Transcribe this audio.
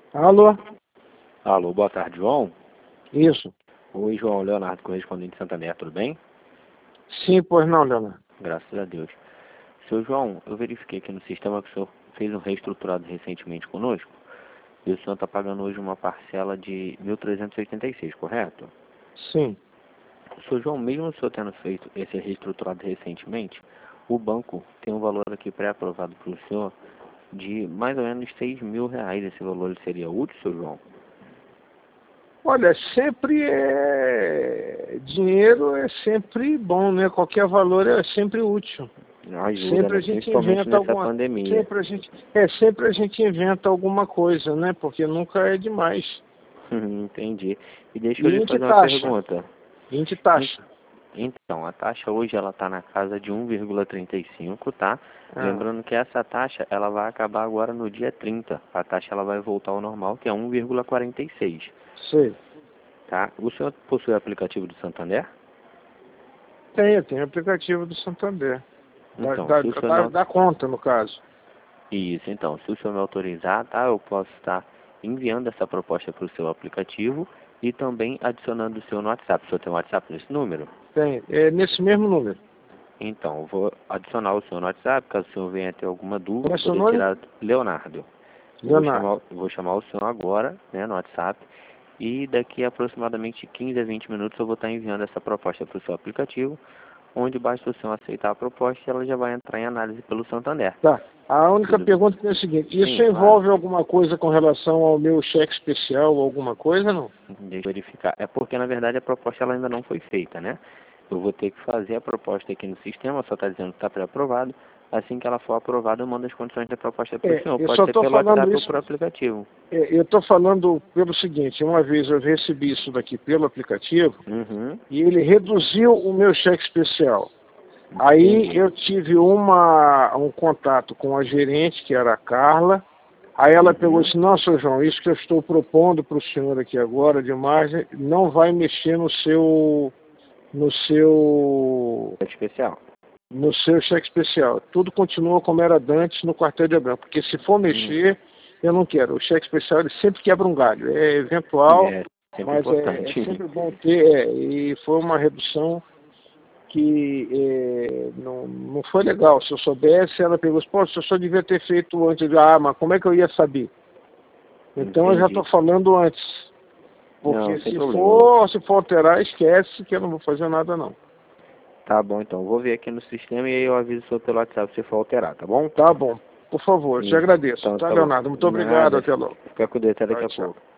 Alô? Alô, boa tarde, João. Isso. Oi, João, Leonardo, correspondente de Santander, tudo bem? Sim, pois não, Leonardo. Graças a Deus. Seu João, eu verifiquei aqui no sistema que o senhor fez um reestruturado recentemente conosco e o senhor está pagando hoje uma parcela de 1.386, correto? Sim. Seu João, mesmo o senhor tendo feito esse reestruturado recentemente, o banco tem um valor aqui pré-aprovado para o senhor de mais ou menos R$ 6.000. Esse valor seria útil, seu João? Olha, dinheiro é sempre bom, né? Qualquer valor é sempre útil. Ajuda, Sempre né? a gente Principalmente inventa nessa pandemia. sempre a gente inventa alguma coisa, né? Porque nunca é demais. Entendi. E deixa eu E lhe em que fazer uma taxa? pergunta. Em que En- taxa? Então, a taxa hoje ela está na casa de 1,35, tá? Ah, Lembrando que essa taxa ela vai acabar agora no dia 30. A taxa ela vai voltar ao normal, que é 1,46, sei. tá? O senhor possui aplicativo do Santander? Tenho aplicativo do Santander. Então, se o senhor me... Da conta, no caso. Isso, então, se o senhor me autorizar, tá? Eu posso estar enviando essa proposta para o seu aplicativo e também adicionando o seu no WhatsApp. O senhor tem um WhatsApp nesse número? Tem. É nesse mesmo número. Então, eu vou adicionar o senhor no WhatsApp, caso o senhor venha ter alguma Como dúvida, é seu poder nome? tirar Leonardo. Leonardo. Eu vou chamar o senhor agora, né, no WhatsApp, e daqui a aproximadamente 15 a 20 minutos eu vou estar enviando essa proposta para o seu aplicativo, onde basta o senhor aceitar a proposta e ela já vai entrar em análise pelo Santander. Tá. A única Tudo bem? pergunta é o seguinte, isso Sim, claro. envolve alguma coisa com relação ao meu cheque especial ou alguma coisa, não? Deixa eu verificar. É porque, na verdade, a proposta ela ainda não foi feita, né? Eu vou ter que fazer a proposta aqui no sistema, só está dizendo que está pré-aprovado. Assim que ela for aprovada, eu mando as condições da proposta para o senhor. Eu Pode só ser estou pelo falando WhatsApp ou isso, por aplicativo. eu estou falando pelo seguinte, uma vez eu recebi isso daqui pelo aplicativo Uhum, e ele reduziu o meu cheque especial. Aí entendi. eu tive um contato com a gerente, que era a Carla. Aí ela pegou e Uhum. disse, não, seu João, isso que eu estou propondo para o senhor aqui agora de margem não vai mexer no seu É especial. no seu cheque especial. Tudo continua como era antes no quartel de Abrão, porque se for Uhum. mexer, eu não quero. O cheque especial ele sempre quebra um galho. É eventual, É sempre mas é importante. sempre bom ter. E foi uma redução que não foi legal. Se eu soubesse, ela pegou, pô, eu só devia ter feito antes. Mas como é que eu ia saber? Então eu já estou Entendi. falando antes. Não, Porque sem problema. se for alterar, esquece que eu não vou fazer nada não. Tá bom, então. Vou ver aqui no sistema e aí eu aviso o senhor pelo WhatsApp se for alterar, tá bom? Tá bom. Por favor, te agradeço. Então, Tá, tá bom. Leonardo? Muito obrigado. Nada. Até logo. Fica com Deus até daqui Tchau, a tchau. pouco.